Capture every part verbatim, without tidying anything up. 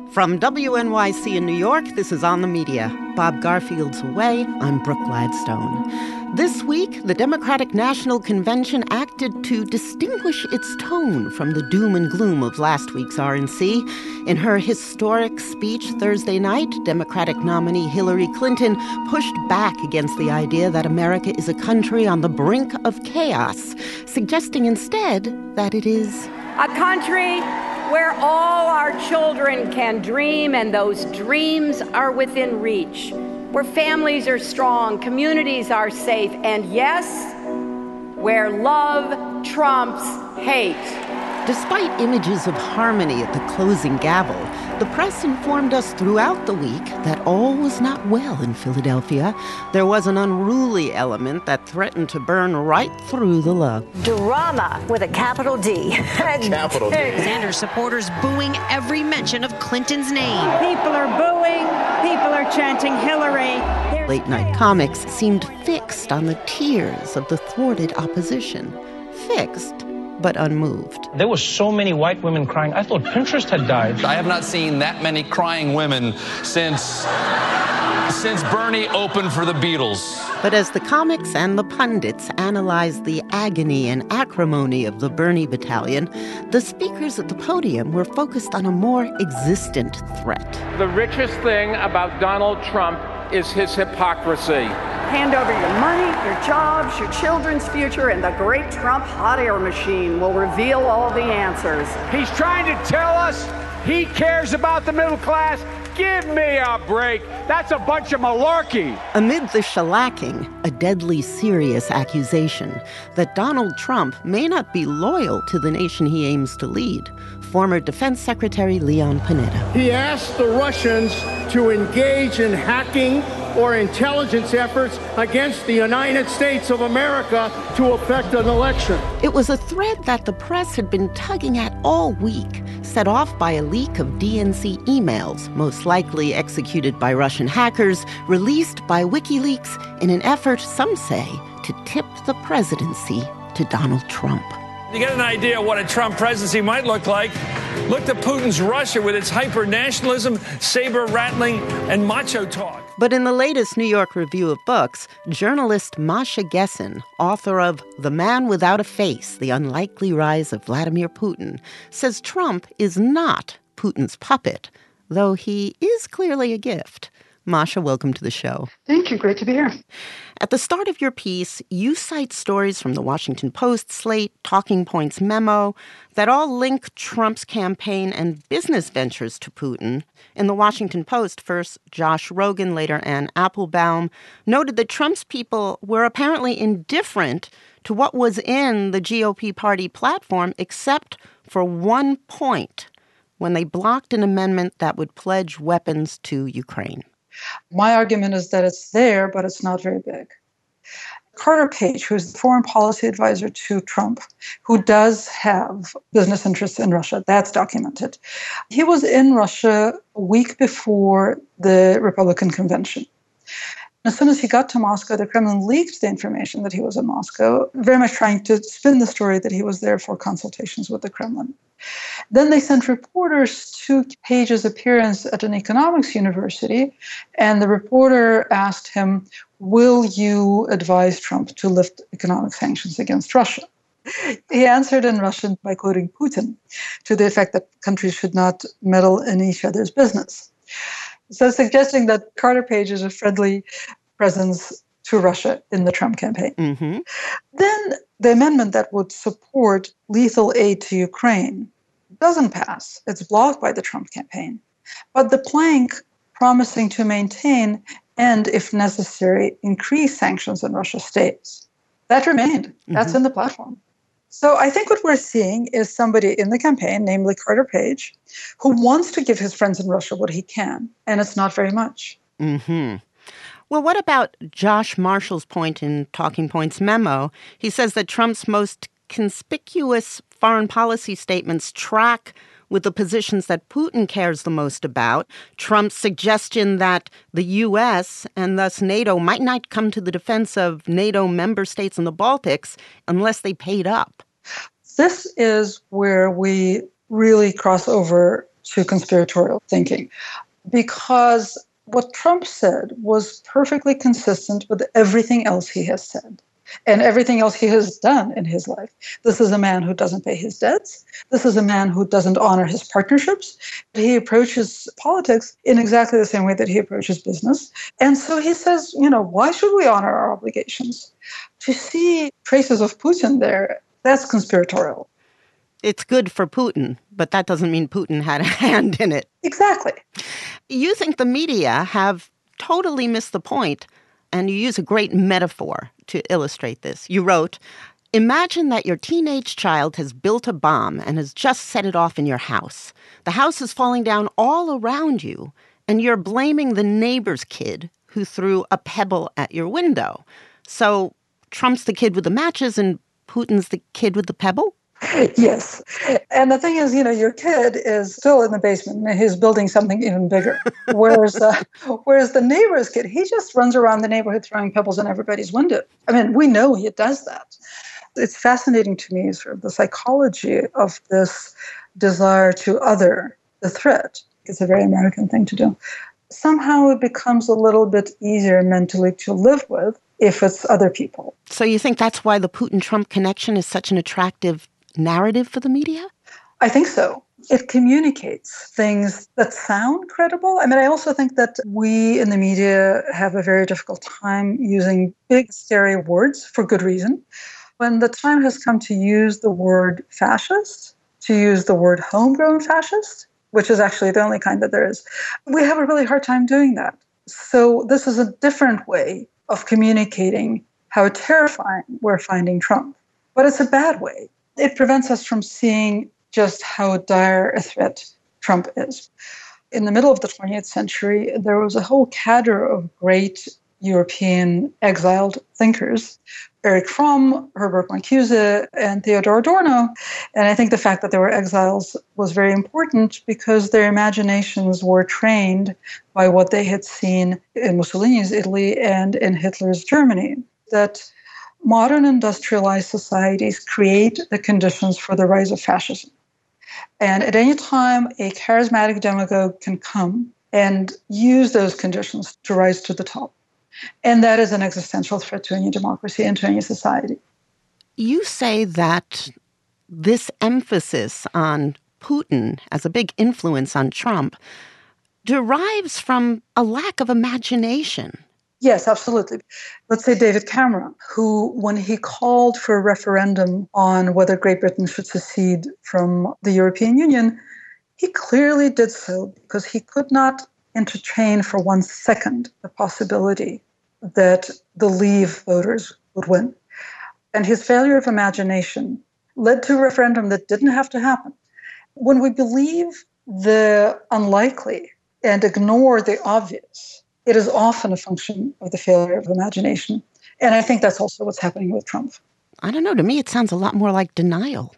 From W N Y C in New York, this is On the Media. Bob Garfield's away. I'm Brooke Gladstone. This week, the Democratic National Convention acted to distinguish its tone from the doom and gloom of last week's R N C. In her historic speech Thursday night, Democratic nominee Hillary Clinton pushed back against the idea that America is a country on the brink of chaos, suggesting instead that it is a country where all our children can dream and those dreams are within reach, where families are strong, communities are safe, and yes, where love trumps hate. Despite images of harmony at the closing gavel, the press informed us throughout the week that all was not well in Philadelphia. There was an unruly element that threatened to burn right through the love. Drama with a capital D. Capital D. Sanders supporters booing every mention of Clinton's name. People are booing. People are chanting Hillary. There's Late-night comics seemed fixed on the tears of the thwarted opposition. Fixed, but unmoved. There were so many white women crying. I thought Pinterest had died. I have not seen that many crying women since since Bernie opened for the Beatles. But as the comics and the pundits analyzed the agony and acrimony of the Bernie battalion, the speakers at the podium were focused on a more existent threat. The richest thing about Donald Trump is his hypocrisy. Hand over your money, your jobs, your children's future, and the great Trump hot air machine will reveal all the answers. He's trying to tell us he cares about the middle class. Give me a break. That's a bunch of malarkey. Amid the shellacking, a deadly serious accusation that Donald Trump may not be loyal to the nation he aims to lead. Former Defense Secretary Leon Panetta. He asked the Russians to engage in hacking or intelligence efforts against the United States of America to affect an election. It was a thread that the press had been tugging at all week, set off by a leak of D N C emails, most likely executed by Russian hackers, released by WikiLeaks in an effort, some say, to tip the presidency to Donald Trump. You get an idea of what a Trump presidency might look like. Look to Putin's Russia with its hyper-nationalism, saber-rattling, and macho talk. But in the latest New York Review of Books, journalist Masha Gessen, author of The Man Without a Face, The Unlikely Rise of Vladimir Putin, says Trump is not Putin's puppet, though he is clearly a gift. Masha, welcome to the show. Thank you. Great to be here. At the start of your piece, you cite stories from the Washington Post, Slate, Talking Points memo that all link Trump's campaign and business ventures to Putin. In the Washington Post, first Josh Rogin, later Ann Applebaum, noted that Trump's people were apparently indifferent to what was in the G O P party platform except for one point, when they blocked an amendment that would pledge weapons to Ukraine. My argument is that it's there, but it's not very big. Carter Page, who's the foreign policy advisor to Trump, who does have business interests in Russia, that's documented. He was in Russia a week before the Republican convention. As soon as he got to Moscow, the Kremlin leaked the information that he was in Moscow, very much trying to spin the story that he was there for consultations with the Kremlin. Then they sent reporters to Page's appearance at an economics university, and the reporter asked him, will you advise Trump to lift economic sanctions against Russia? He answered in Russian by quoting Putin, to the effect that countries should not meddle in each other's business. So suggesting that Carter Page is a friendly presence to Russia in the Trump campaign. Mm-hmm. Then the amendment that would support lethal aid to Ukraine doesn't pass. It's blocked by the Trump campaign. But the plank promising to maintain and, if necessary, increase sanctions on Russia stays. That remained. That's mm-hmm. in the platform. So I think what we're seeing is somebody in the campaign, namely Carter Page, who wants to give his friends in Russia what he can, and it's not very much. Mm-hmm. Well, what about Josh Marshall's point in Talking Points memo? He says that Trump's most conspicuous foreign policy statements track with the positions that Putin cares the most about. Trump's suggestion that the U S and thus NATO might not come to the defense of NATO member states in the Baltics unless they paid up. This is where we really cross over to conspiratorial thinking, because what Trump said was perfectly consistent with everything else he has said and everything else he has done in his life. This is a man who doesn't pay his debts. This is a man who doesn't honor his partnerships. He approaches politics in exactly the same way that he approaches business. And so he says, you know, why should we honor our obligations? To see traces of Putin there, that's conspiratorial. It's good for Putin, but that doesn't mean Putin had a hand in it. Exactly. You think the media have totally missed the point, and you use a great metaphor to illustrate this. You wrote, imagine that your teenage child has built a bomb and has just set it off in your house. The house is falling down all around you, and you're blaming the neighbor's kid who threw a pebble at your window. So Trump's the kid with the matches and Putin's the kid with the pebble? Yes. And the thing is, you know, your kid is still in the basement and he's building something even bigger. Whereas, uh, whereas the neighbor's kid, he just runs around the neighborhood throwing pebbles in everybody's window. I mean, we know he does that. It's fascinating to me, sort of the psychology of this desire to other the threat. It's a very American thing to do. Somehow it becomes a little bit easier mentally to live with if it's other people. So you think that's why the Putin-Trump connection is such an attractive narrative for the media? I think so. It communicates things that sound credible. I mean, I also think that we in the media have a very difficult time using big, scary words for good reason. When the time has come to use the word fascist, to use the word homegrown fascist, which is actually the only kind that there is, we have a really hard time doing that. So this is a different way of communicating how terrifying we're finding Trump. But it's a bad way. It prevents us from seeing just how dire a threat Trump is. In the middle of the twentieth century, there was a whole cadre of great European exiled thinkers, Erich Fromm, Herbert Marcuse, and Theodor Adorno. And I think the fact that they were exiles was very important because their imaginations were trained by what they had seen in Mussolini's Italy and in Hitler's Germany, that modern industrialized societies create the conditions for the rise of fascism. And at any time, a charismatic demagogue can come and use those conditions to rise to the top. And that is an existential threat to any democracy and to any society. You say that this emphasis on Putin as a big influence on Trump derives from a lack of imagination. Yes, absolutely. Let's say David Cameron, who, when he called for a referendum on whether Great Britain should secede from the European Union, he clearly did so because he could not entertain for one second the possibility that the Leave voters would win. And his failure of imagination led to a referendum that didn't have to happen. When we believe the unlikely and ignore the obvious, it is often a function of the failure of imagination. And I think that's also what's happening with Trump. I don't know. To me, it sounds a lot more like denial.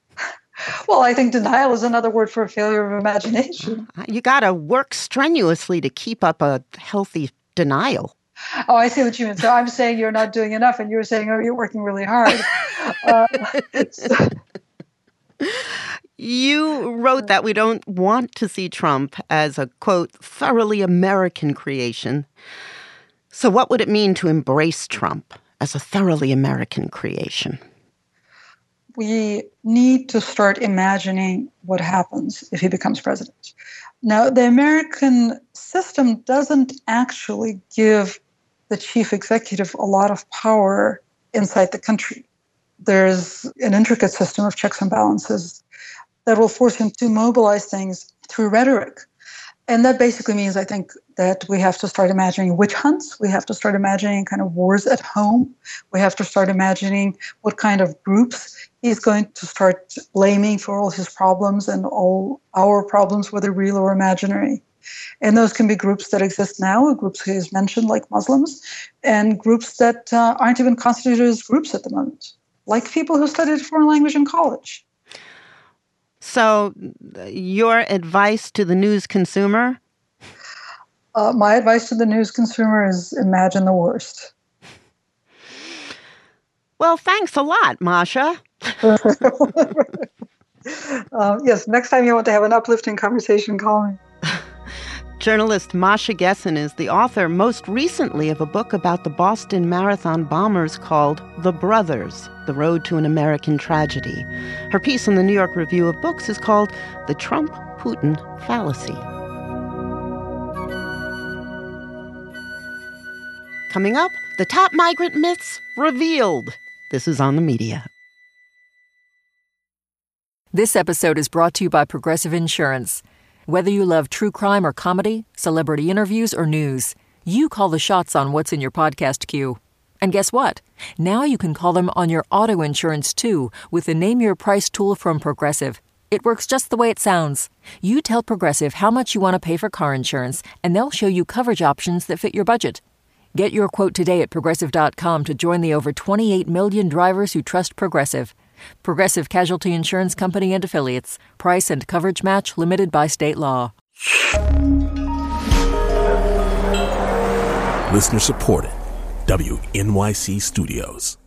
Well, I think denial is another word for a failure of imagination. You got to work strenuously to keep up a healthy denial. Oh, I see what you mean. So I'm saying you're not doing enough, and you're saying, oh, you're working really hard. uh, so. You wrote that we don't want to see Trump as a, quote, thoroughly American creation. So what would it mean to embrace Trump as a thoroughly American creation? We need to start imagining what happens if he becomes president. Now, the American system doesn't actually give the chief executive a lot of power inside the country. There's an intricate system of checks and balances that will force him to mobilize things through rhetoric. And that basically means, I think, that we have to start imagining witch hunts. We have to start imagining kind of wars at home. We have to start imagining what kind of groups he's going to start blaming for all his problems and all our problems, whether real or imaginary. And those can be groups that exist now, groups he has mentioned, like Muslims, and groups that uh, aren't even constituted as groups at the moment, like people who studied foreign language in college. So your advice to the news consumer? Uh, my advice to the news consumer is imagine the worst. Well, thanks a lot, Masha. Uh, yes, next time you want to have an uplifting conversation, call me. Journalist Masha Gessen is the author most recently of a book about the Boston Marathon bombers called The Brothers, The Road to an American Tragedy. Her piece in the New York Review of Books is called The Trump-Putin Fallacy. Coming up, the top migrant myths revealed. This is On the Media. This episode is brought to you by Progressive Insurance. Whether you love true crime or comedy, celebrity interviews or news, you call the shots on what's in your podcast queue. And guess what? Now you can call them on your auto insurance too with the Name Your Price tool from Progressive. It works just the way it sounds. You tell Progressive how much you want to pay for car insurance, and they'll show you coverage options that fit your budget. Get your quote today at Progressive dot com to join the over twenty-eight million drivers who trust Progressive. Progressive Casualty Insurance Company and Affiliates. Price and coverage match limited by state law. Listener supported. W N Y C Studios.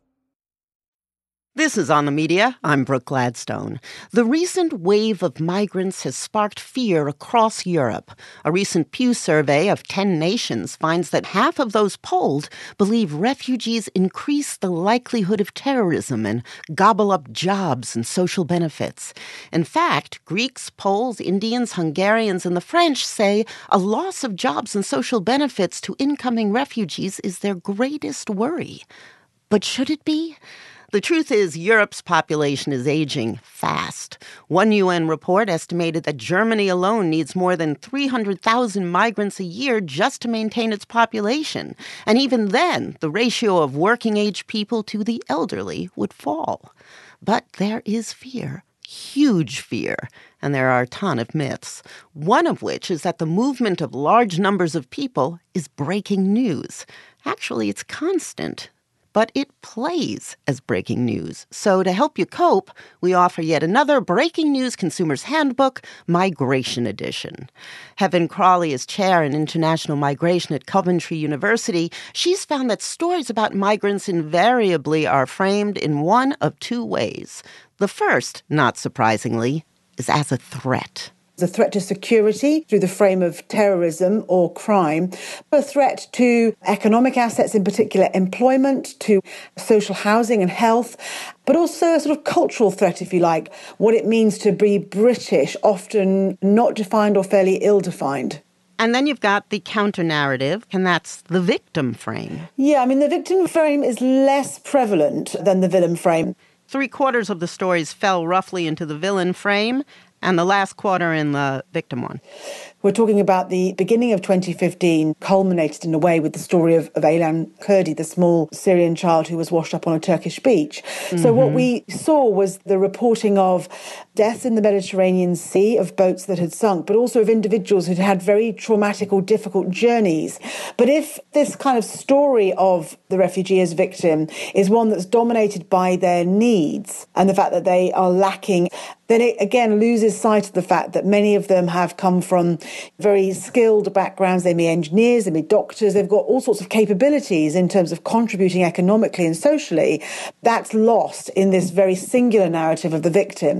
This is On the Media. I'm Brooke Gladstone. The recent wave of migrants has sparked fear across Europe. A recent Pew survey of ten nations finds that half of those polled believe refugees increase the likelihood of terrorism and gobble up jobs and social benefits. In fact, Greeks, Poles, Indians, Hungarians, and the French say a loss of jobs and social benefits to incoming refugees is their greatest worry. But should it be? The truth is, Europe's population is aging fast. One U N report estimated that Germany alone needs more than three hundred thousand migrants a year just to maintain its population. And even then, the ratio of working-age people to the elderly would fall. But there is fear. Huge fear, and there are a ton of myths, one of which is that the movement of large numbers of people is breaking news. Actually, it's constant, but it plays as breaking news. So to help you cope, we offer yet another Breaking News Consumer's Handbook, Migration Edition. Heaven Crawley is chair in international migration at Coventry University. She's found that stories about migrants invariably are framed in one of two ways. The first, not surprisingly, is as a threat. A threat to security through the frame of terrorism or crime, a threat to economic assets, in particular employment, to social housing and health, but also a sort of cultural threat, if you like, what it means to be British, often not defined or fairly ill-defined. And then you've got the counter-narrative, and that's the victim frame. Yeah, I mean, the victim frame is less prevalent than the villain frame. Three quarters of the stories fell roughly into the villain frame, and the last quarter in the victim one. We're talking about the beginning of twenty fifteen, culminated in a way with the story of, of Aylan Kurdi, the small Syrian child who was washed up on a Turkish beach. Mm-hmm. So what we saw was the reporting of deaths in the Mediterranean Sea, of boats that had sunk, but also of individuals who'd had very traumatic or difficult journeys. But if this kind of story of the refugee as victim is one that's dominated by their needs and the fact that they are lacking, then it again loses sight of the fact that many of them have come from very skilled backgrounds. They may be engineers, they may be doctors, they've got all sorts of capabilities in terms of contributing economically and socially. That's lost in this very singular narrative of the victim.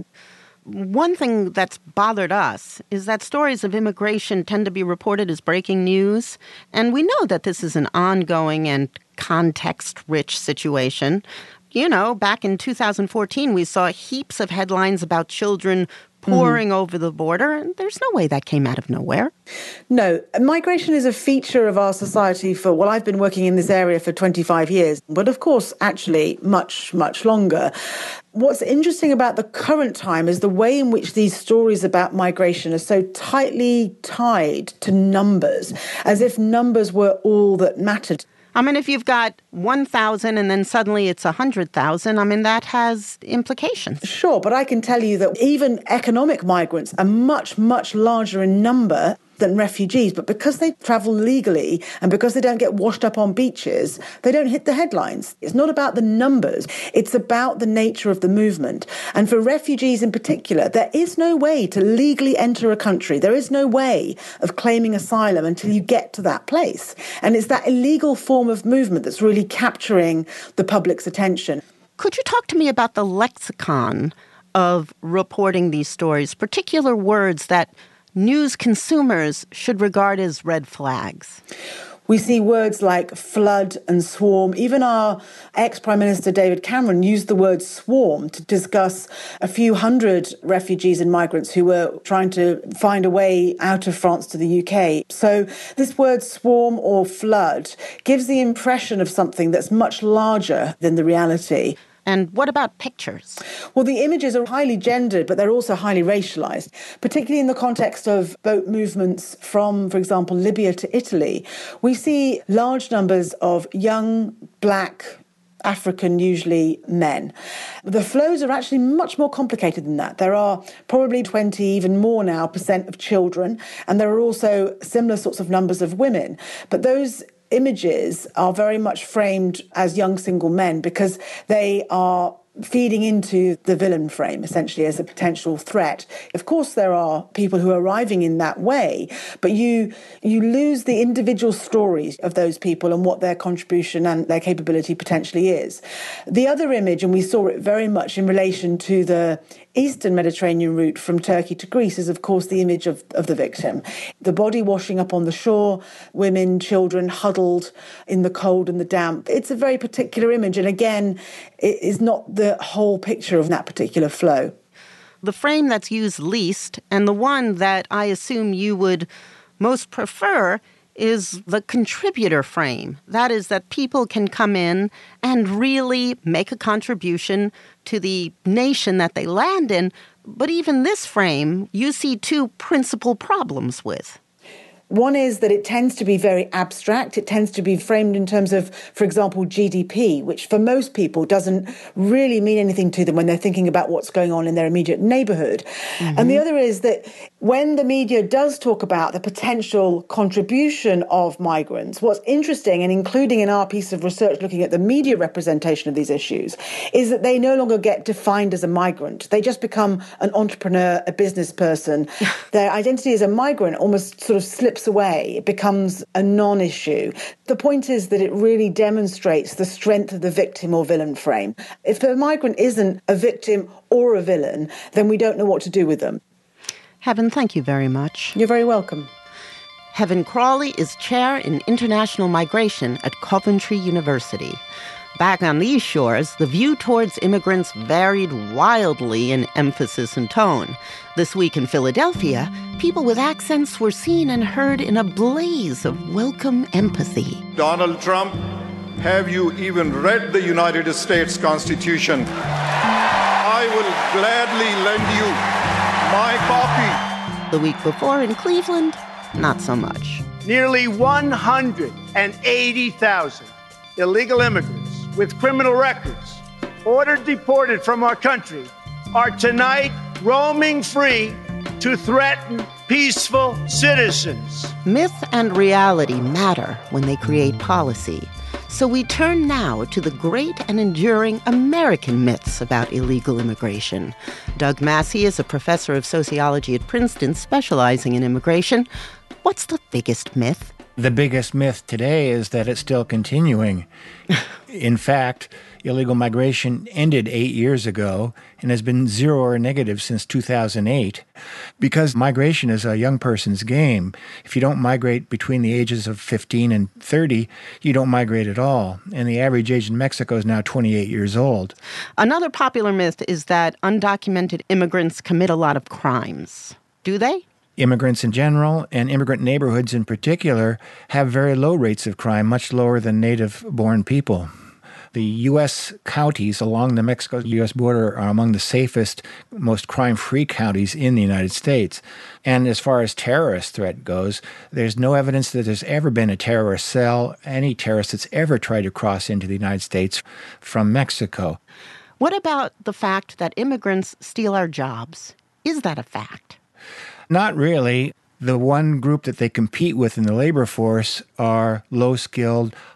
One thing that's bothered us is that stories of immigration tend to be reported as breaking news. And we know that this is an ongoing and context-rich situation. You know, back in two thousand fourteen, we saw heaps of headlines about children pouring mm-hmm. over the border, and there's no way that came out of nowhere. No, migration is a feature of our society for, well, I've been working in this area for twenty-five years, but of course, actually much, much longer. What's interesting about the current time is the way in which these stories about migration are so tightly tied to numbers, as if numbers were all that mattered. I mean, if you've got one thousand and then suddenly it's one hundred thousand, I mean, that has implications. Sure, but I can tell you that even economic migrants are much, much larger in number than refugees. But because they travel legally and because they don't get washed up on beaches, they don't hit the headlines. It's not about the numbers. It's about the nature of the movement. And for refugees in particular, there is no way to legally enter a country. There is no way of claiming asylum until you get to that place. And it's that illegal form of movement that's really capturing the public's attention. Could you talk to me about the lexicon of reporting these stories, particular words that news consumers should regard as red flags? We see words like flood and swarm. Even our ex-Prime Minister David Cameron used the word swarm to discuss a few hundred refugees and migrants who were trying to find a way out of France to the U K. So this word swarm or flood gives the impression of something that's much larger than the reality. And what about pictures? Well, the images are highly gendered, but they're also highly racialized, particularly in the context of boat movements from, for example, Libya to Italy. We see large numbers of young, black, African, usually men. The flows are actually much more complicated than that. There are probably twenty, even more now, percent of children, and there are also similar sorts of numbers of women. But those images are very much framed as young single men because they are feeding into the villain frame, essentially, as a potential threat. Of course, there are people who are arriving in that way, but you you lose the individual stories of those people and what their contribution and their capability potentially is. The other image, and we saw it very much in relation to the Eastern Mediterranean route from Turkey to Greece, is, of course, the image of, of the victim. The body washing up on the shore, women, children huddled in the cold and the damp. It's a very particular image, and again, it is not the whole picture of that particular flow. The frame that's used least, and the one that I assume you would most prefer, is the contributor frame. That is, that people can come in and really make a contribution to the nation that they land in. But even this frame, you see two principal problems with. One is that it tends to be very abstract. It tends to be framed in terms of, for example, G D P, which for most people doesn't really mean anything to them when they're thinking about what's going on in their immediate neighbourhood. Mm-hmm. And the other is that when the media does talk about the potential contribution of migrants, what's interesting, and including in our piece of research looking at the media representation of these issues, is that they no longer get defined as a migrant. They just become an entrepreneur, a business person. Their identity as a migrant almost sort of slips away. It becomes a non-issue. The point is that it really demonstrates the strength of the victim or villain frame. If a migrant isn't a victim or a villain, then we don't know what to do with them. Heaven, thank you very much. You're very welcome. Heaven Crawley is chair in international migration at Coventry University. Back on these shores, the view towards immigrants varied wildly in emphasis and tone. This week in Philadelphia, people with accents were seen and heard in a blaze of welcome empathy. Donald Trump, have you even read the United States Constitution? I will gladly lend you my copy. The week before in Cleveland, not so much. Nearly one hundred eighty thousand illegal immigrants with criminal records, ordered deported from our country, are tonight roaming free to threaten peaceful citizens. Myth and reality matter when they create policy. So we turn now to the great and enduring American myths about illegal immigration. Doug Massey is a professor of sociology at Princeton, specializing in immigration. What's the biggest myth? The biggest myth today is that it's still continuing. In fact, illegal migration ended eight years ago and has been zero or negative since two thousand eight. Because migration is a young person's game. If you don't migrate between the ages of fifteen and thirty, you don't migrate at all. And the average age in Mexico is now twenty-eight years old. Another popular myth is that undocumented immigrants commit a lot of crimes. Do they? Immigrants in general, and immigrant neighborhoods in particular, have very low rates of crime, much lower than native-born people. The U S counties along the Mexico-U S border are among the safest, most crime-free counties in the United States. And as far as terrorist threat goes, there's no evidence that there's ever been a terrorist cell, any terrorist that's ever tried to cross into the United States from Mexico. What about the fact that immigrants steal our jobs? Is that a fact? Not really. The one group that they compete with in the labor force are low-skilled,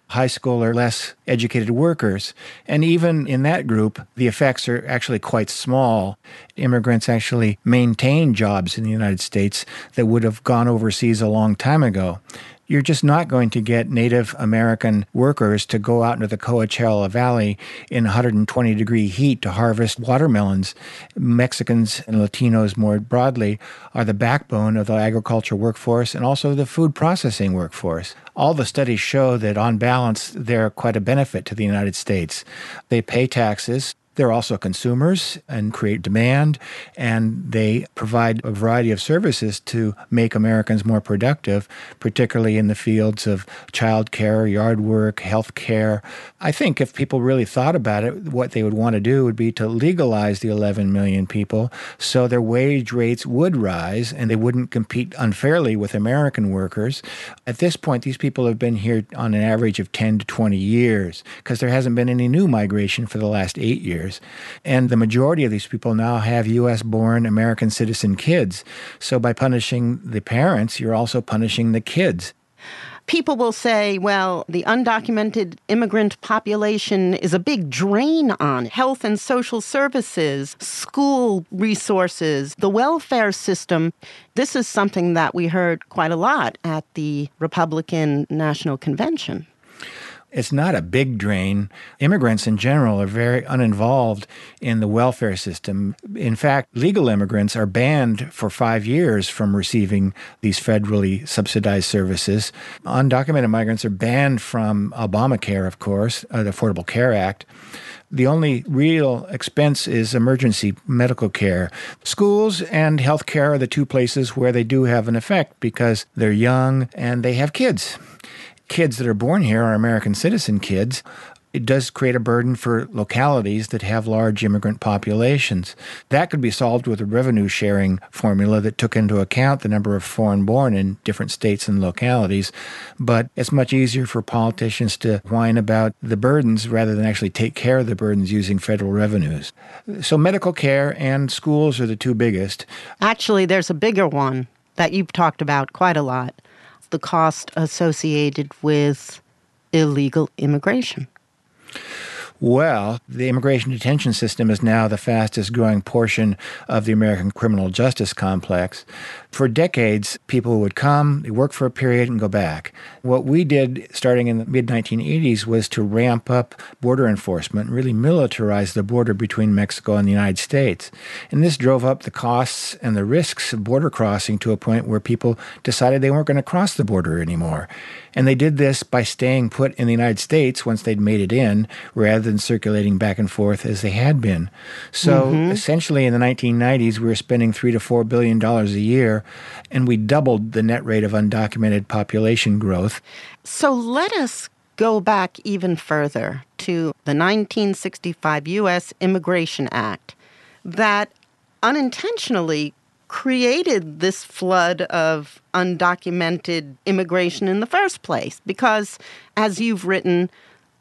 high school or less educated workers. And even in that group, the effects are actually quite small. Immigrants actually maintain jobs in the United States that would have gone overseas a long time ago. You're just not going to get Native American workers to go out into the Coachella Valley in one hundred twenty degree heat to harvest watermelons. Mexicans and Latinos more broadly are the backbone of the agricultural workforce and also the food processing workforce. All the studies show that on balance, they're quite a benefit to the United States. They pay taxes. They're also consumers and create demand, and they provide a variety of services to make Americans more productive, particularly in the fields of child care, yard work, health care. I think if people really thought about it, what they would want to do would be to legalize the eleven million people so their wage rates would rise and they wouldn't compete unfairly with American workers. At this point, these people have been here on an average of ten to twenty years because there hasn't been any new migration for the last eight years. And the majority of these people now have U S-born American citizen kids. So by punishing the parents, you're also punishing the kids. People will say, well, the undocumented immigrant population is a big drain on health and social services, school resources, the welfare system. This is something that we heard quite a lot at the Republican National Convention. It's not a big drain. Immigrants in general are very uninvolved in the welfare system. In fact, legal immigrants are banned for five years from receiving these federally subsidized services. Undocumented migrants are banned from Obamacare, of course, uh, the Affordable Care Act. The only real expense is emergency medical care. Schools and health care are the two places where they do have an effect because they're young and they have kids. Kids that are born here are American citizen kids. It does create a burden for localities that have large immigrant populations. That could be solved with a revenue-sharing formula that took into account the number of foreign-born in different states and localities. But it's much easier for politicians to whine about the burdens rather than actually take care of the burdens using federal revenues. So medical care and schools are the two biggest. Actually, there's a bigger one that you've talked about quite a lot. The cost associated with illegal immigration. Well, the immigration detention system is now the fastest growing portion of the American criminal justice complex. For decades, people would come, they work for a period, and go back. What we did starting in the mid nineteen eighties was to ramp up border enforcement and really militarize the border between Mexico and the United States. And this drove up the costs and the risks of border crossing to a point where people decided they weren't going to cross the border anymore. And they did this by staying put in the United States once they'd made it in, rather than circulating back and forth as they had been. So mm-hmm. essentially in the nineteen nineties, we were spending three to four billion dollars a year, and we doubled the net rate of undocumented population growth. So let us go back even further to the nineteen sixty-five U S Immigration Act that unintentionally created this flood of undocumented immigration in the first place. Because, as you've written,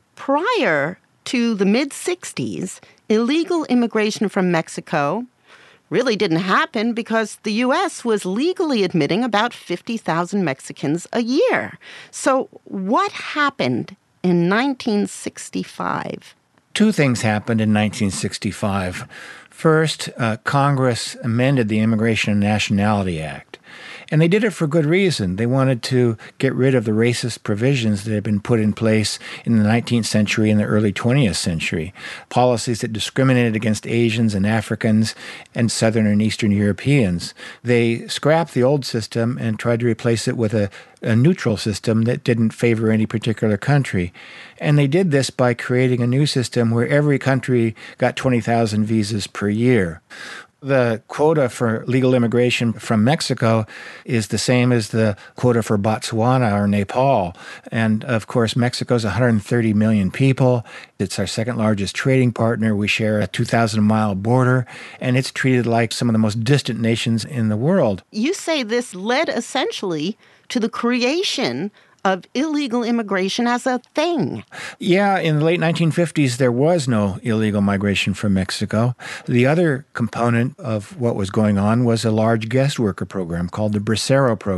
prior to the mid-sixties, illegal immigration from Mexico really didn't happen because the U S was legally admitting about fifty thousand Mexicans a year. So what happened in nineteen sixty-five? Two things happened in nineteen sixty-five. First, uh, Congress amended the Immigration and Nationality Act. And they did it for good reason. They wanted to get rid of the racist provisions that had been put in place in the nineteenth century and the early twentieth century, policies that discriminated against Asians and Africans and Southern and Eastern Europeans. They scrapped the old system and tried to replace it with a, a neutral system that didn't favor any particular country. And they did this by creating a new system where every country got twenty thousand visas per year. The quota for legal immigration from Mexico is the same as the quota for Botswana or Nepal. And, of course, Mexico's one hundred thirty million people. It's our second largest trading partner. We share a two thousand mile border, and it's treated like some of the most distant nations in the world. You say this led essentially to the creation of illegal immigration as a thing. Yeah, in the late nineteen fifties, there was no illegal migration from Mexico. The other component of what was going on was a large guest worker program called the Bracero program.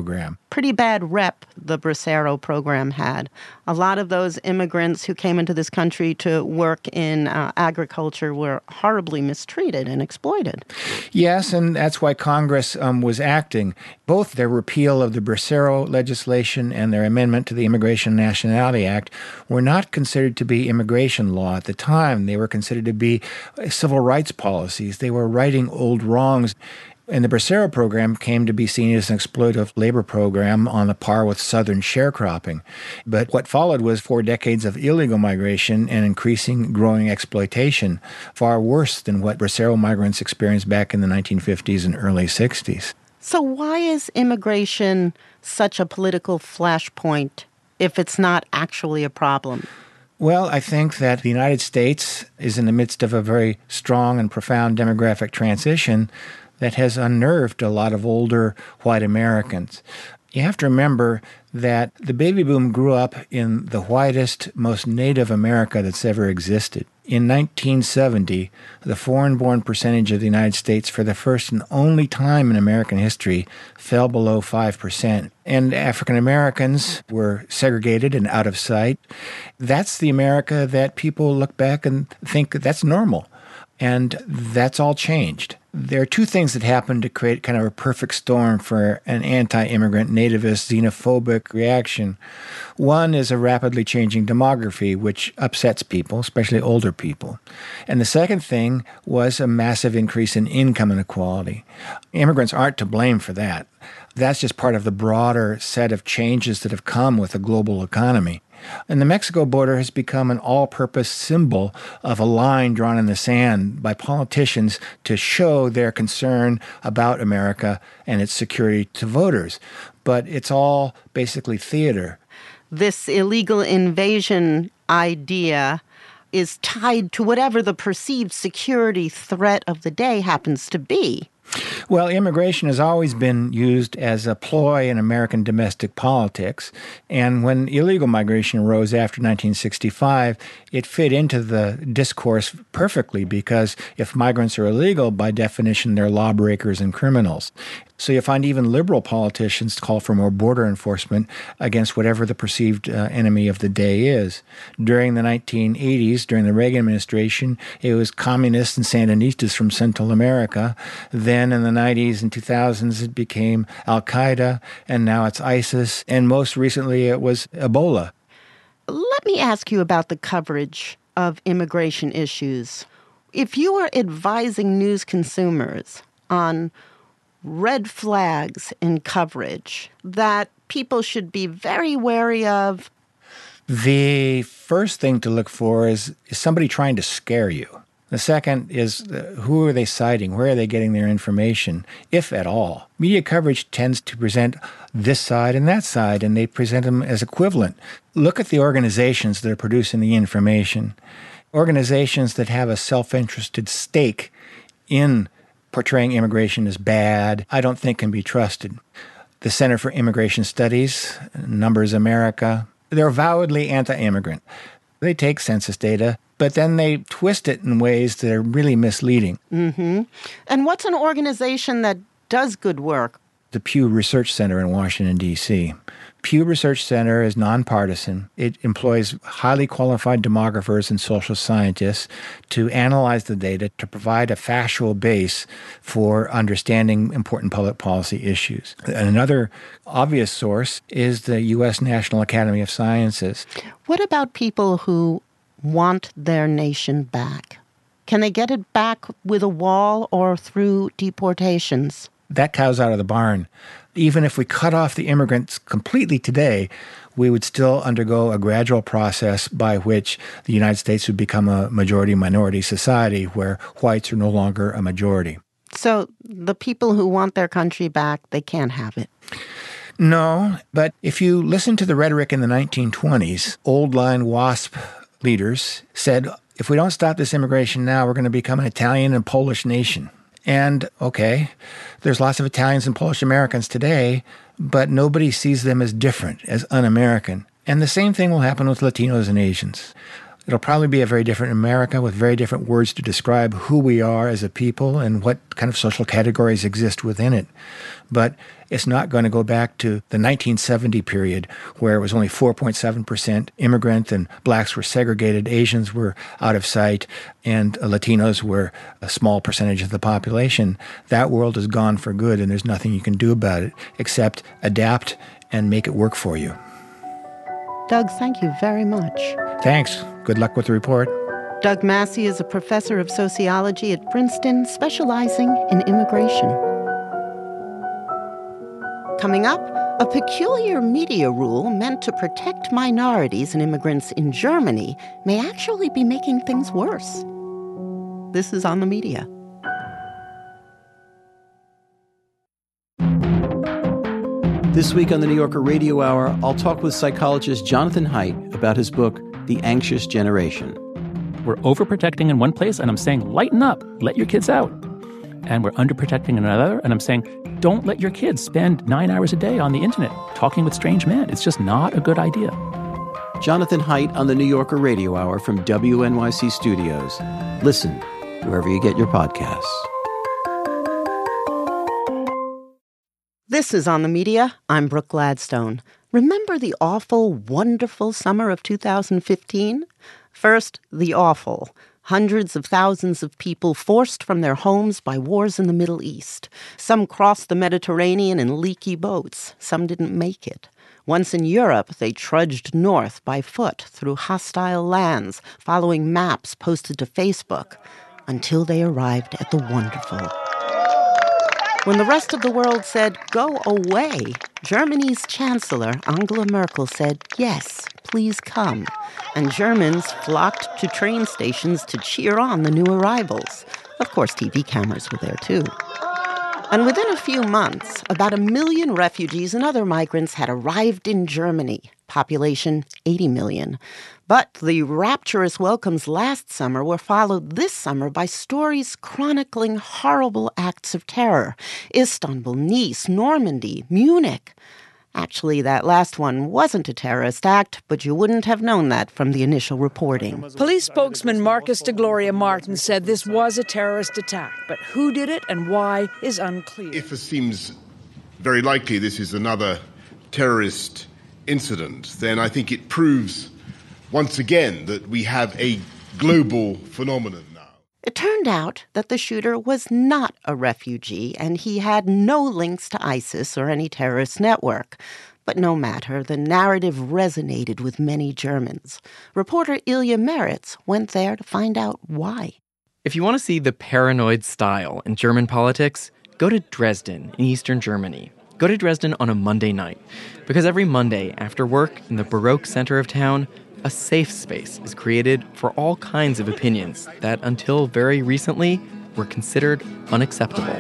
pretty bad rep the Bracero program had. A lot of those immigrants who came into this country to work in uh, agriculture were horribly mistreated and exploited. Yes, and that's why Congress um, was acting. Both their repeal of the Bracero legislation and their amendment to the Immigration and Nationality Act were not considered to be immigration law at the time. They were considered to be civil rights policies. They were righting old wrongs. And the Bracero program came to be seen as an exploitative labor program on the par with Southern sharecropping. But what followed was four decades of illegal migration and increasing growing exploitation, far worse than what Bracero migrants experienced back in the nineteen fifties and early sixties. So why is immigration such a political flashpoint if it's not actually a problem? Well, I think that the United States is in the midst of a very strong and profound demographic transition that has unnerved a lot of older white Americans. You have to remember that the baby boom grew up in the whitest, most Native America that's ever existed. In nineteen seventy, the foreign-born percentage of the United States for the first and only time in American history fell below five percent. And African Americans were segregated and out of sight. That's the America that people look back and think that that's normal. And that's all changed. There are two things that happen to create kind of a perfect storm for an anti-immigrant, nativist, xenophobic reaction. One is a rapidly changing demography, which upsets people, especially older people. And the second thing was a massive increase in income inequality. Immigrants aren't to blame for that. That's just part of the broader set of changes that have come with the global economy. And the Mexico border has become an all-purpose symbol of a line drawn in the sand by politicians to show their concern about America and its security to voters. But it's all basically theater. This illegal invasion idea is tied to whatever the perceived security threat of the day happens to be. Well, immigration has always been used as a ploy in American domestic politics. And when illegal migration arose after nineteen sixty-five, it fit into the discourse perfectly because if migrants are illegal, by definition, they're lawbreakers and criminals. So you find even liberal politicians call for more border enforcement against whatever the perceived uh, enemy of the day is. During the nineteen eighties, during the Reagan administration, it was communists and Sandinistas from Central America. Then in the nineties and two thousands, it became Al-Qaeda, and now it's ISIS, and most recently it was Ebola. Let me ask you about the coverage of immigration issues. If you were advising news consumers on red flags in coverage that people should be very wary of, the first thing to look for is, is somebody trying to scare you. The second is uh, who are they citing? Where are they getting their information, if at all? Media coverage tends to present this side and that side, and they present them as equivalent. Look at the organizations that are producing the information. Organizations that have a self-interested stake in portraying immigration as bad, I don't think can be trusted. The Center for Immigration Studies, Numbers America, they're avowedly anti-immigrant. They take census data, but then they twist it in ways that are really misleading. Mm-hmm. And what's an organization that does good work? The Pew Research Center in Washington, D C Pew Research Center is nonpartisan. It employs highly qualified demographers and social scientists to analyze the data to provide a factual base for understanding important public policy issues. And another obvious source is the U S National Academy of Sciences. What about people who want their nation back? Can they get it back with a wall or through deportations? That cow's out of the barn. Even if we cut off the immigrants completely today, we would still undergo a gradual process by which the United States would become a majority-minority society where whites are no longer a majority. So the people who want their country back, they can't have it. No, but if you listen to the rhetoric in the nineteen twenties, old-line WASP leaders said, if we don't stop this immigration now, we're going to become an Italian and Polish nation. And, okay, there's lots of Italians and Polish Americans today, but nobody sees them as different, as un-American. And the same thing will happen with Latinos and Asians. It'll probably be a very different America with very different words to describe who we are as a people and what kind of social categories exist within it. But it's not going to go back to the nineteen seventy period where it was only four point seven percent immigrant and blacks were segregated, Asians were out of sight, and Latinos were a small percentage of the population. That world is gone for good, and there's nothing you can do about it except adapt and make it work for you. Doug, thank you very much. Thanks. Good luck with the report. Doug Massey is a professor of sociology at Princeton, specializing in immigration. Coming up, a peculiar media rule meant to protect minorities and immigrants in Germany may actually be making things worse. This is On the Media. This week on the New Yorker Radio Hour, I'll talk with psychologist Jonathan Haidt about his book, The Anxious Generation. We're overprotecting in one place, and I'm saying, lighten up, let your kids out. And we're underprotecting in another, and I'm saying, don't let your kids spend nine hours a day on the internet talking with strange men. It's just not a good idea. Jonathan Haidt on the New Yorker Radio Hour from W N Y C Studios. Listen wherever you get your podcasts. This is On the Media. I'm Brooke Gladstone. Remember the awful, wonderful summer of two thousand fifteen? First, the awful. Hundreds of thousands of people forced from their homes by wars in the Middle East. Some crossed the Mediterranean in leaky boats. Some didn't make it. Once in Europe, they trudged north by foot through hostile lands, following maps posted to Facebook, until they arrived at the wonderful. When the rest of the world said, go away, Germany's Chancellor, Angela Merkel, said, yes, please come. And Germans flocked to train stations to cheer on the new arrivals. Of course, T V cameras were there, too. And within a few months, about a million refugees and other migrants had arrived in Germany. Population, eighty million. But the rapturous welcomes last summer were followed this summer by stories chronicling horrible acts of terror. Istanbul, Nice, Normandy, Munich. Actually, that last one wasn't a terrorist act, but you wouldn't have known that from the initial reporting. Police spokesman Marcus de Gloria Martin said this was a terrorist attack, but who did it and why is unclear. If it seems very likely this is another terrorist incident, then I think it proves once again that we have a global phenomenon now. It turned out that the shooter was not a refugee, and he had no links to ISIS or any terrorist network. But no matter, the narrative resonated with many Germans. Reporter Ilya Meritz went there to find out why. If you want to see the paranoid style in German politics, go to Dresden in eastern Germany. Go to Dresden on a Monday night, because every Monday after work in the Baroque center of town, a safe space is created for all kinds of opinions that, until very recently, were considered unacceptable.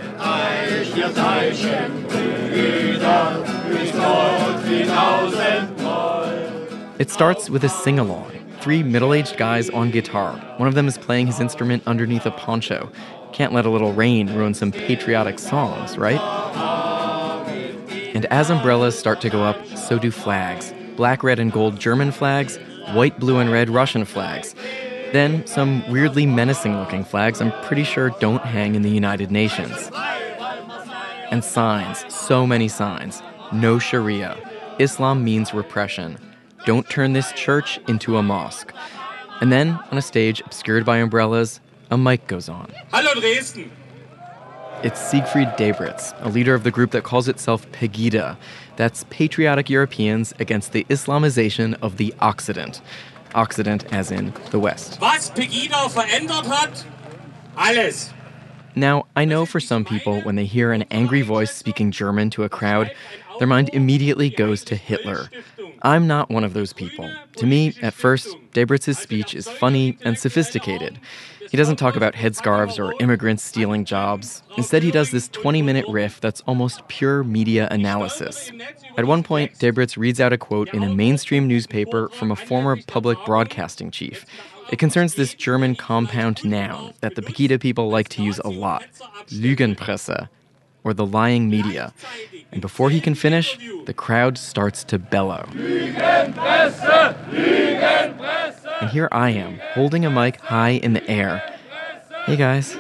It starts with a sing-along. Three middle-aged guys on guitar. One of them is playing his instrument underneath a poncho. Can't let a little rain ruin some patriotic songs, right? And as umbrellas start to go up, so do flags. Black, red, and gold German flags, white, blue, and red Russian flags. Then some weirdly menacing-looking flags I'm pretty sure don't hang in the United Nations. And signs, so many signs. No Sharia. Islam means repression. Don't turn this church into a mosque. And then, on a stage obscured by umbrellas, a mic goes on. Hallo Dresden! It's Siegfried Debritz, a leader of the group that calls itself Pegida. That's Patriotic Europeans Against the Islamization of the Occident. Occident as in the West. Was Pegida verändert hat? Alles. Now, I know for some people, when they hear an angry voice speaking German to a crowd, their mind immediately goes to Hitler. I'm not one of those people. To me, at first, Debritz's speech is funny and sophisticated. He doesn't talk about headscarves or immigrants stealing jobs. Instead, he does this twenty-minute riff that's almost pure media analysis. At one point, Debritz reads out a quote in a mainstream newspaper from a former public broadcasting chief. It concerns this German compound noun that the Pegida people like to use a lot, Lügenpresse, or the lying media. And before he can finish, the crowd starts to bellow. Lügenpresse! Lügenpresse! And here I am, holding a mic high in the air. Hey guys.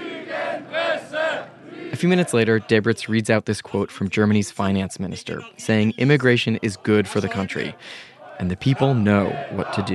A few minutes later, Debritz reads out this quote from Germany's finance minister, saying immigration is good for the country, and the people know what to do.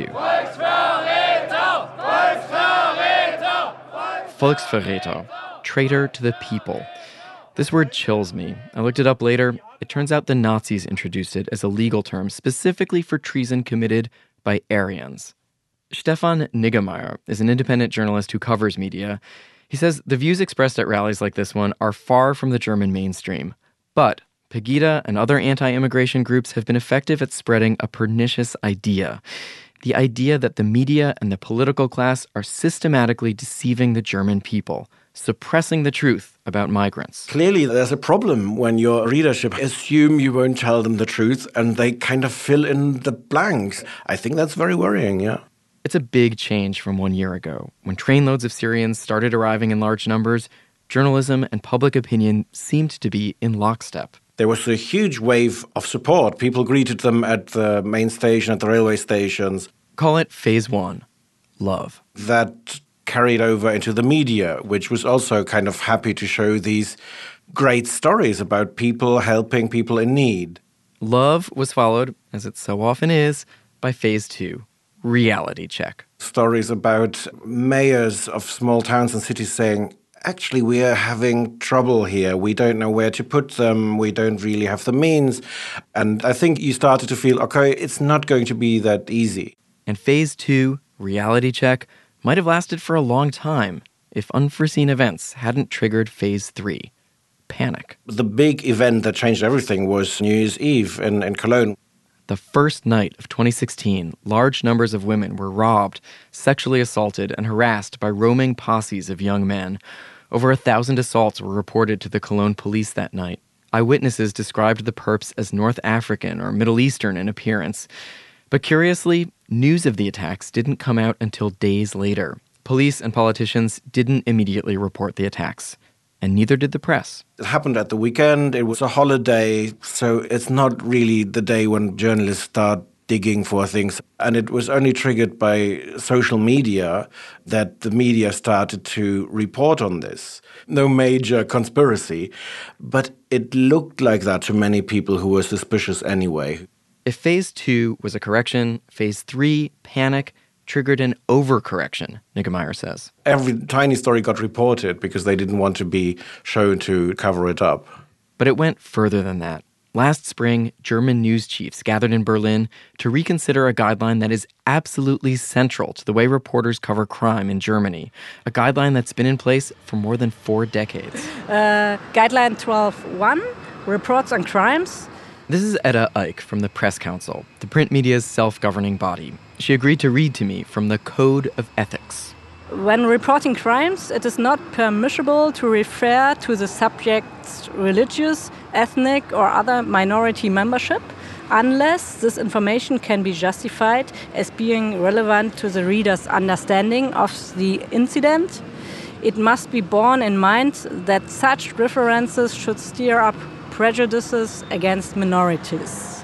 Volksverräter, traitor to the people. This word chills me. I looked it up later. It turns out the Nazis introduced it as a legal term specifically for treason committed by Aryans. Stefan Niggemeier is an independent journalist who covers media. He says the views expressed at rallies like this one are far from the German mainstream. But Pegida and other anti-immigration groups have been effective at spreading a pernicious idea. The idea that the media and the political class are systematically deceiving the German people, suppressing the truth about migrants. Clearly, there's a problem when your readership assume you won't tell them the truth and they kind of fill in the blanks. I think that's very worrying, yeah. It's a big change from one year ago. When trainloads of Syrians started arriving in large numbers, journalism and public opinion seemed to be in lockstep. There was a huge wave of support. People greeted them at the main station, at the railway stations. Call it phase one, love. That carried over into the media, which was also kind of happy to show these great stories about people helping people in need. Love was followed, as it so often is, by phase two, reality check. Stories about mayors of small towns and cities saying, actually, we are having trouble here. We don't know where to put them. We don't really have the means. And I think you started to feel, okay, it's not going to be that easy. And phase two, reality check, might have lasted for a long time if unforeseen events hadn't triggered phase three, panic. The big event that changed everything was New Year's Eve in, in Cologne. The first night of twenty sixteen, large numbers of women were robbed, sexually assaulted, and harassed by roaming posses of young men. Over a thousand assaults were reported to the Cologne police that night. Eyewitnesses described the perps as North African or Middle Eastern in appearance. But curiously, news of the attacks didn't come out until days later. Police and politicians didn't immediately report the attacks, and neither did the press. It happened at the weekend. It was a holiday, so it's not really the day when journalists start digging for things. And it was only triggered by social media that the media started to report on this. No major conspiracy, but it looked like that to many people who were suspicious anyway. If phase two was a correction, phase three, panic, triggered an overcorrection, Niggemeier says. Every tiny story got reported because they didn't want to be shown to cover it up. But it went further than that. Last spring, German news chiefs gathered in Berlin to reconsider a guideline that is absolutely central to the way reporters cover crime in Germany, a guideline that's been in place for more than four decades. Uh, Guideline twelve point one, reports on crimes. This is Edda Eich from the Press Council, the print media's self-governing body. She agreed to read to me from the Code of Ethics. When reporting crimes, it is not permissible to refer to the subject's religious, ethnic, or other minority membership unless this information can be justified as being relevant to the reader's understanding of the incident. It must be borne in mind that such references should stir up prejudices against minorities.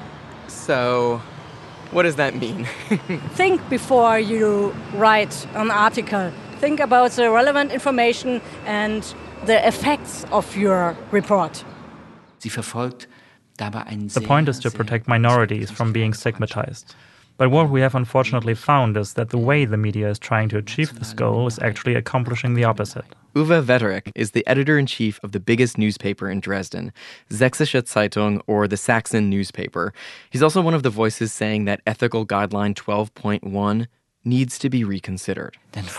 So, what does that mean? Think before you write an article. Think about the relevant information and the effects of your report. The point is to protect minorities from being stigmatized. But what we have unfortunately found is that the way the media is trying to achieve this goal is actually accomplishing the opposite. Uwe Wetterich is the editor-in-chief of the biggest newspaper in Dresden, Sächsische Zeitung, or the Saxon newspaper. He's also one of the voices saying that Ethical Guideline twelve point one needs to be reconsidered.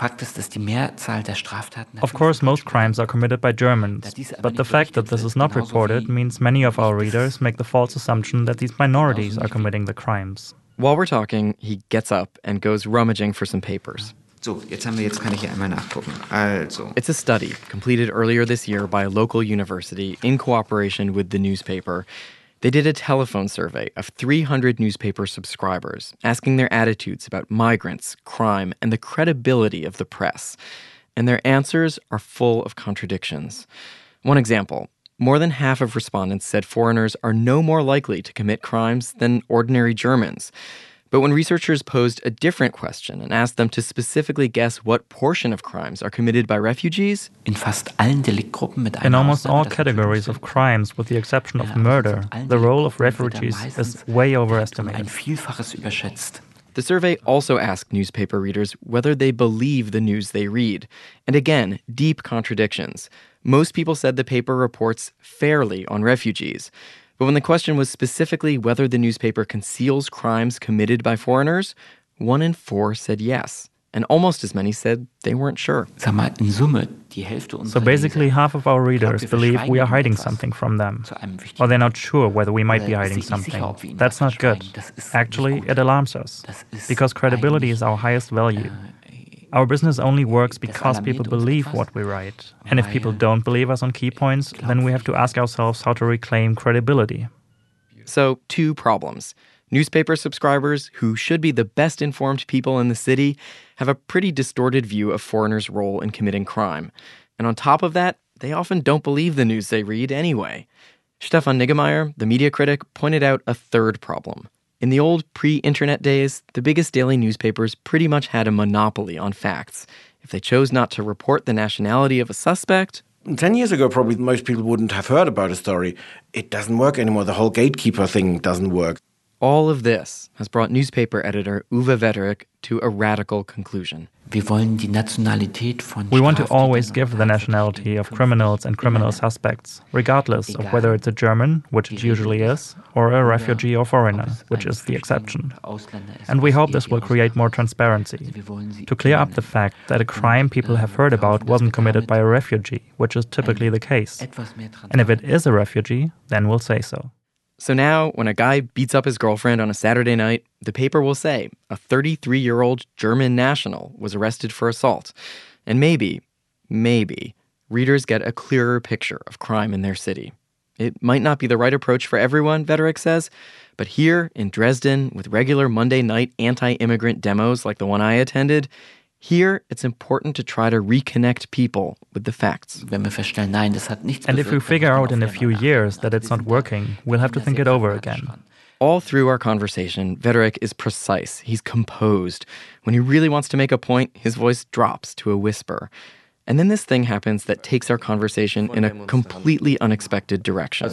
Of course, most crimes are committed by Germans, but the fact that this is not reported means many of our readers make the false assumption that these minorities are committing the crimes. While we're talking, he gets up and goes rummaging for some papers. So, jetzt haben wir, jetzt kann ich hier einmal nachgucken. Also. It's a study completed earlier this year by a local university in cooperation with the newspaper. They did a telephone survey of three hundred newspaper subscribers, asking their attitudes about migrants, crime, and the credibility of the press. And their answers are full of contradictions. One example. More than half of respondents said foreigners are no more likely to commit crimes than ordinary Germans. But when researchers posed a different question and asked them to specifically guess what portion of crimes are committed by refugees, in almost all categories of crimes, with the exception of murder, the role of refugees is way overestimated. The survey also asked newspaper readers whether they believe the news they read. And again, deep contradictions. Most people said the paper reports fairly on refugees. But when the question was specifically whether the newspaper conceals crimes committed by foreigners, one in four said yes. And almost as many said they weren't sure. So basically, half of our readers believe we are hiding something from them, or they're not sure whether we might be hiding something. That's not good. Actually, it alarms us, because credibility is our highest value. Our business only works because people believe what we write. And if people don't believe us on key points, then we have to ask ourselves how to reclaim credibility. So, two problems. Newspaper subscribers, who should be the best informed people in the city, have a pretty distorted view of foreigners' role in committing crime. And on top of that, they often don't believe the news they read anyway. Stefan Niggemeier, the media critic, pointed out a third problem. In the old pre-internet days, the biggest daily newspapers pretty much had a monopoly on facts. If they chose not to report the nationality of a suspect... Ten years ago, probably most people wouldn't have heard about a story. It doesn't work anymore. The whole gatekeeper thing doesn't work. All of this has brought newspaper editor Uwe Wetterich to a radical conclusion. We want to always give the nationality of criminals and criminal suspects, regardless of whether it's a German, which it usually is, or a refugee or foreigner, which is the exception. And we hope this will create more transparency, to clear up the fact that a crime people have heard about wasn't committed by a refugee, which is typically the case. And if it is a refugee, then we'll say so. So now, when a guy beats up his girlfriend on a Saturday night, the paper will say a thirty-three-year-old German national was arrested for assault. And maybe, maybe, readers get a clearer picture of crime in their city. It might not be the right approach for everyone, Wetterich says, but here in Dresden, with regular Monday night anti-immigrant demos like the one I attended, here, it's important to try to reconnect people with the facts. And if we figure out in a few years that it's not working, we'll have to think it over again. All through our conversation, Wetterich is precise. He's composed. When he really wants to make a point, his voice drops to a whisper. And then this thing happens that takes our conversation in a completely unexpected direction.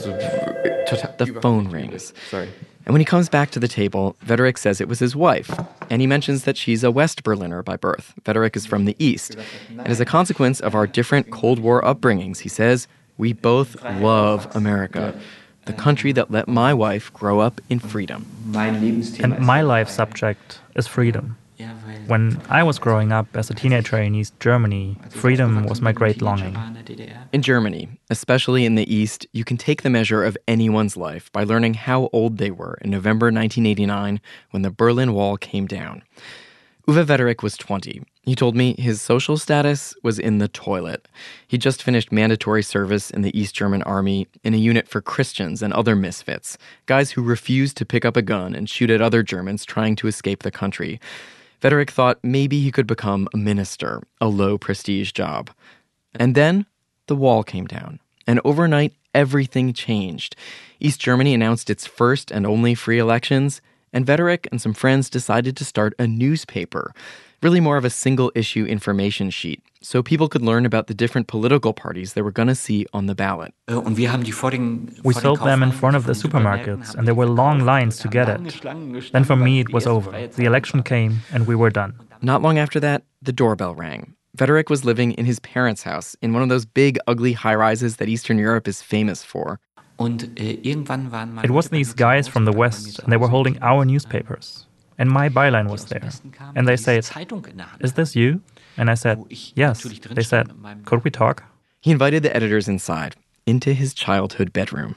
The phone rings. Sorry. And when he comes back to the table, Wetterich says it was his wife. And he mentions that she's a West Berliner by birth. Wetterich is from the East. And as a consequence of our different Cold War upbringings, he says, we both love America, the country that let my wife grow up in freedom. And my life subject is freedom. When I was growing up as a teenager in East Germany, freedom was my great longing. In Germany, especially in the East, you can take the measure of anyone's life by learning how old they were in November nineteen eighty-nine when the Berlin Wall came down. Uwe Wetterich was twenty. He told me his social status was in the toilet. He just finished mandatory service in the East German army in a unit for Christians and other misfits, guys who refused to pick up a gun and shoot at other Germans trying to escape the country. Wetterich thought maybe he could become a minister, a low-prestige job. And then the wall came down, and overnight everything changed. East Germany announced its first and only free elections, and Wetterich and some friends decided to start a newspaper, really more of a single-issue information sheet, so people could learn about the different political parties they were going to see on the ballot. We sold them in front of the supermarkets, and there were long lines to get it. Then for me it was over. The election came, and we were done. Not long after that, the doorbell rang. Wetterich was living in his parents' house in one of those big, ugly high-rises that Eastern Europe is famous for. It was these guys from the West, and they were holding our newspapers. And my byline was there. And they said, "Is this you?" And I said, "Yes." They said, "Could we talk?" He invited the editors inside, into his childhood bedroom.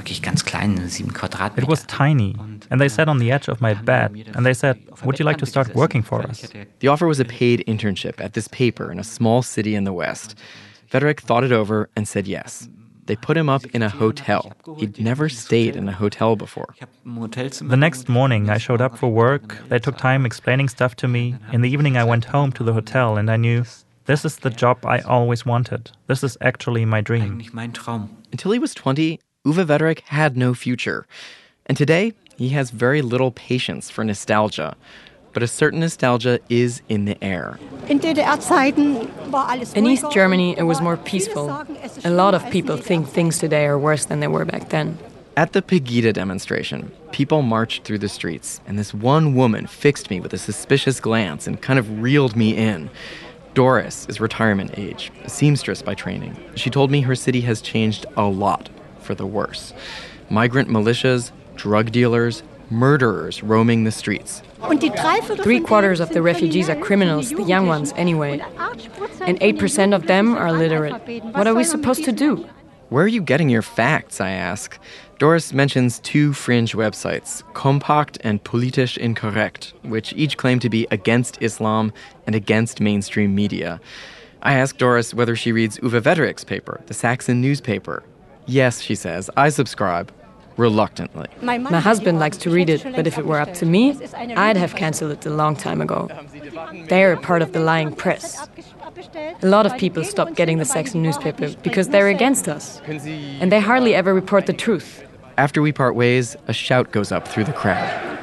It was tiny, and they sat on the edge of my bed, and they said, "Would you like to start working for us?" The offer was a paid internship at this paper in a small city in the West. Wetterich thought it over and said yes. They put him up in a hotel. He'd never stayed in a hotel before. The next morning, I showed up for work. They took time explaining stuff to me. In the evening, I went home to the hotel, and I knew, this is the job I always wanted. This is actually my dream. Until he was twenty, Uwe Wetterich had no future. And today, he has very little patience for nostalgia. But a certain nostalgia is in the air. In East Germany, it was more peaceful. A lot of people think things today are worse than they were back then. At the Pegida demonstration, people marched through the streets, and this one woman fixed me with a suspicious glance and kind of reeled me in. Doris is retirement age, a seamstress by training. She told me her city has changed a lot for the worse. Migrant militias, drug dealers, murderers roaming the streets. Three quarters of the refugees are criminals, the young ones anyway. And eight percent of them are literate. What are we supposed to do? Where are you getting your facts, I ask? Doris mentions two fringe websites, Kompakt and Politisch Inkorrekt, which each claim to be against Islam and against mainstream media. I ask Doris whether she reads Uwe Wetterick's paper, the Saxon newspaper. Yes, she says, I subscribe. Reluctantly. My husband likes to read it, but if it were up to me, I'd have cancelled it a long time ago. They're part of the lying press. A lot of people stop getting the Saxon newspaper because they're against us. And they hardly ever report the truth. After we part ways, a shout goes up through the crowd.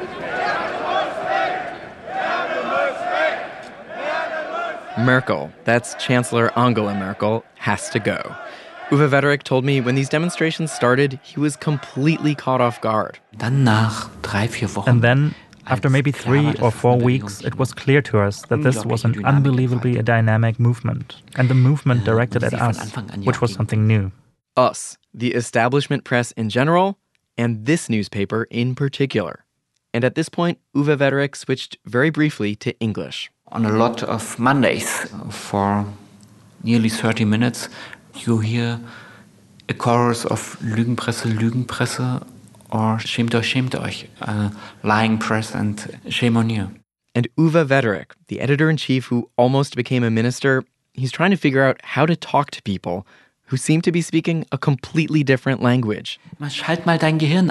Merkel, that's Chancellor Angela Merkel, has to go. Uwe Wetterick told me when these demonstrations started, he was completely caught off guard. And then, after maybe three or four weeks, it was clear to us that this was an unbelievably dynamic movement, and the movement directed at us, which was something new. Us, the establishment press in general, and this newspaper in particular. And at this point, Uwe Wetterick switched very briefly to English. On a lot of Mondays, for nearly thirty minutes, you hear a chorus of Lügenpresse, Lügenpresse, or Schämt euch, schämt euch, uh, lying press and shame on you. And Uwe Wetterick, the editor-in-chief who almost became a minister, he's trying to figure out how to talk to people who seem to be speaking a completely different language. Turn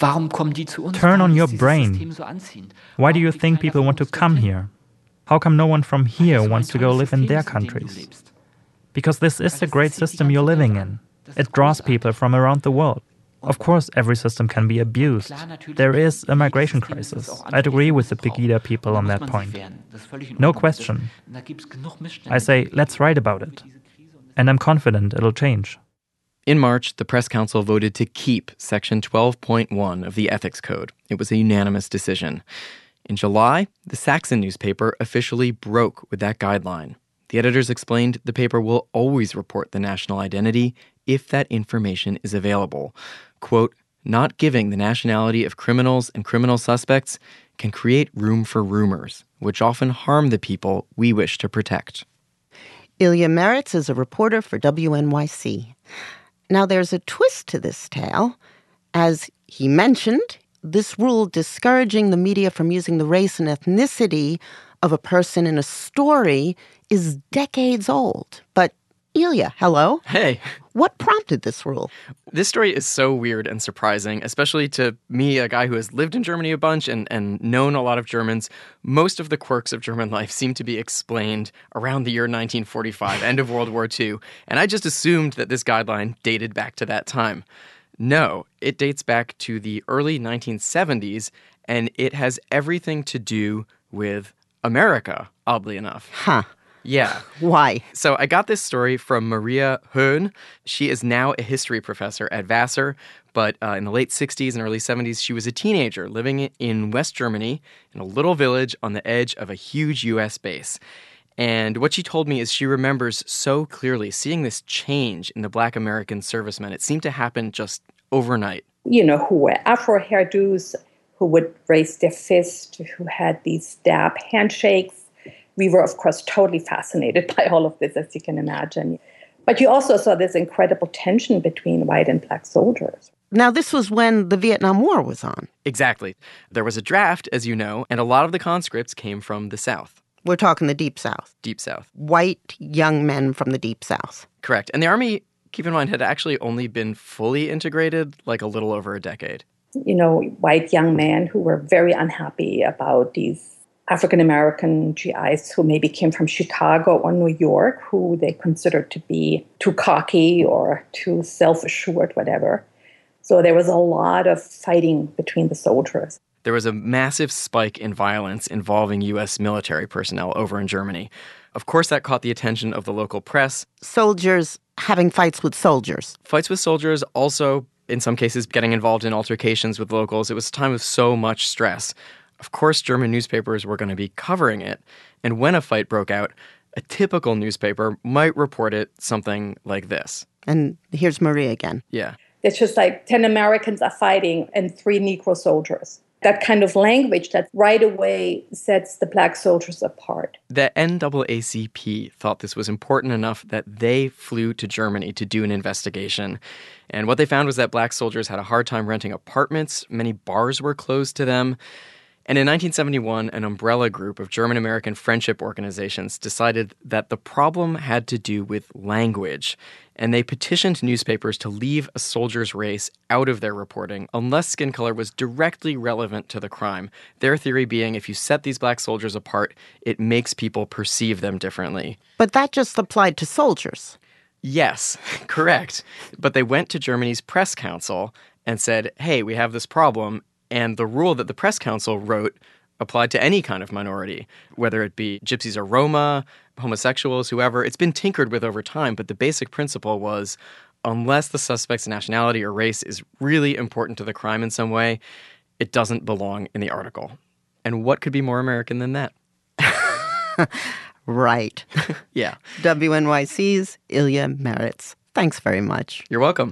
on your brain. Why do you think people want to come here? How come no one from here wants to go live in their countries? Because this is a great system you're living in. It draws people from around the world. Of course, every system can be abused. There is a migration crisis. I'd agree with the Pegida people on that point. No question. I say, let's write about it. And I'm confident it'll change. In March, the Press Council voted to keep Section twelve point one of the Ethics Code. It was a unanimous decision. In July, the Saxon newspaper officially broke with that guideline. The editors explained the paper will always report the national identity if that information is available. Quote, not giving the nationality of criminals and criminal suspects can create room for rumors, which often harm the people we wish to protect. Ilya Meritz is a reporter for W N Y C. Now, there's a twist to this tale. As he mentioned, this rule discouraging the media from using the race and ethnicity of a person in a story is decades old. But Ilya, hello. Hey. What prompted this rule? This story is so weird and surprising, especially to me, a guy who has lived in Germany a bunch and, and known a lot of Germans. Most of the quirks of German life seem to be explained around the year nineteen forty-five, end of World War Two. And I just assumed that this guideline dated back to that time. No, it dates back to the early nineteen seventies, and it has everything to do with America, oddly enough. Huh. Yeah. Why? So I got this story from Maria Höhn. She is now a history professor at Vassar, but uh, in the late sixties and early seventies, she was a teenager living in West Germany in a little village on the edge of a huge U S base. And what she told me is she remembers so clearly seeing this change in the Black American servicemen. It seemed to happen just overnight. You know, who were Afro hairdos, who would raise their fist, who had these dab handshakes. We were, of course, totally fascinated by all of this, as you can imagine. But you also saw this incredible tension between white and black soldiers. Now, this was when the Vietnam War was on. Exactly. There was a draft, as you know, and a lot of the conscripts came from the South. We're talking the Deep South. Deep South. White young men from the Deep South. Correct. And the Army, keep in mind, had actually only been fully integrated like a little over a decade. You know, white young men who were very unhappy about these African-American G Is who maybe came from Chicago or New York, who they considered to be too cocky or too self-assured, whatever. So there was a lot of fighting between the soldiers. There was a massive spike in violence involving U S military personnel over in Germany. Of course, that caught the attention of the local press. Soldiers having fights with soldiers. Fights with soldiers, also, in some cases, getting involved in altercations with locals. It was a time of so much stress. Of course, German newspapers were going to be covering it. And when a fight broke out, a typical newspaper might report it something like this. And here's Maria again. Yeah. It's just like ten Americans are fighting and three Negro soldiers. That kind of language that right away sets the black soldiers apart. The N double A C P thought this was important enough that they flew to Germany to do an investigation. And what they found was that black soldiers had a hard time renting apartments. Many bars were closed to them. And in nineteen seventy-one, an umbrella group of German-American friendship organizations decided that the problem had to do with language. And they petitioned newspapers to leave a soldier's race out of their reporting unless skin color was directly relevant to the crime. Their theory being if you set these black soldiers apart, it makes people perceive them differently. But that just applied to soldiers. Yes, correct. But they went to Germany's press council and said, hey, we have this problem. And the rule that the press council wrote applied to any kind of minority, whether it be gypsies or Roma, homosexuals, whoever. It's been tinkered with over time, but the basic principle was unless the suspect's nationality or race is really important to the crime in some way, it doesn't belong in the article. And what could be more American than that? Right. Yeah. W N Y C's Ilya Meritz. Thanks very much. You're welcome.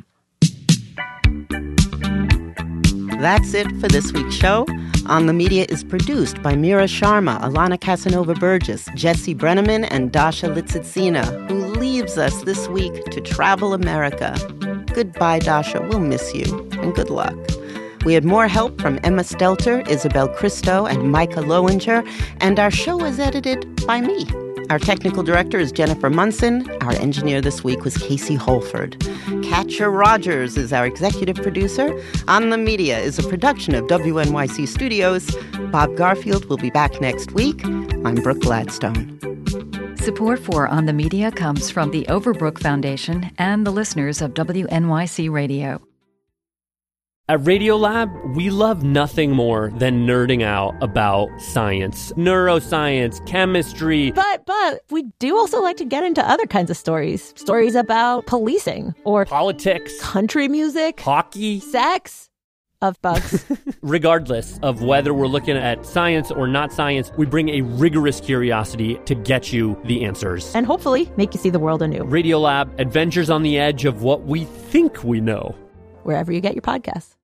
That's it for this week's show. On the Media is produced by Mira Sharma, Alana Casanova-Burgess, Jesse Brenneman, and Dasha Litzitsina, who leaves us this week to travel America. Goodbye, Dasha. We'll miss you. And good luck. We had more help from Emma Stelter, Isabel Christo, and Micah Lowinger, and our show was edited by me. Our technical director is Jennifer Munson. Our engineer this week was Casey Holford. Katja Rogers is our executive producer. On the Media is a production of W N Y C Studios. Bob Garfield will be back next week. I'm Brooke Gladstone. Support for On the Media comes from the Overbrook Foundation and the listeners of W N Y C Radio. At Radiolab, we love nothing more than nerding out about science, neuroscience, chemistry. But, but, we do also like to get into other kinds of stories. Stories about policing or politics, country music, hockey, sex, of bugs. Regardless of whether we're looking at science or not science, we bring a rigorous curiosity to get you the answers. And hopefully make you see the world anew. Radiolab, adventures on the edge of what we think we know. Wherever you get your podcasts.